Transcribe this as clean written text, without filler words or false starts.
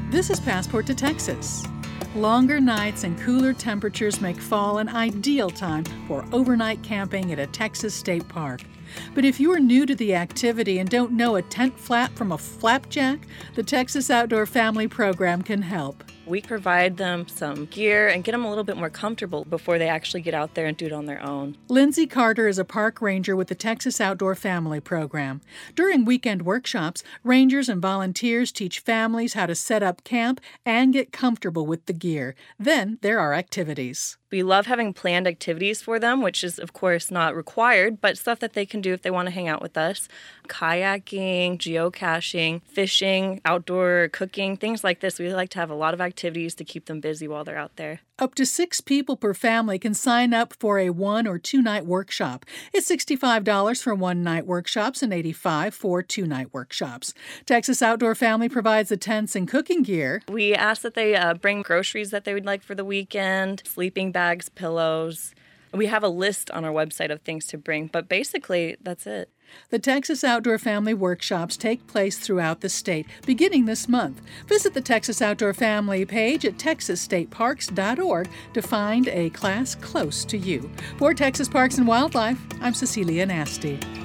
This is Passport to Texas. Longer nights and cooler temperatures make fall an ideal time for overnight camping at a Texas state park. But if you are new to the activity and don't know a tent flap from a flapjack, the Texas Outdoor Family Program can help. We provide them some gear and get them a little bit more comfortable before they actually get out there and do it on their own. Lindsay Carter is a park ranger with the Texas Outdoor Family Program. During weekend workshops, rangers and volunteers teach families how to set up camp and get comfortable with the gear. Then there are activities. We love having planned activities for them, which is, of course, not required, but stuff that they can do if they want to hang out with us. Kayaking, geocaching, fishing, outdoor cooking, things like this. We like to have a lot of activities to keep them busy while they're out there. Up to 6 people per family can sign up for a 1- or 2-night workshop. It's $65 for one-night workshops and $85 for 2-night workshops. Texas Outdoor Family provides the tents and cooking gear. We ask that they bring groceries that they would like for the weekend, sleeping bags, pillows. We have a list on our website of things to bring, but basically that's it. The Texas Outdoor Family Workshops take place throughout the state, beginning this month. Visit the Texas Outdoor Family page at texasstateparks.org to find a class close to you. For Texas Parks and Wildlife, I'm Cecilia Nasty.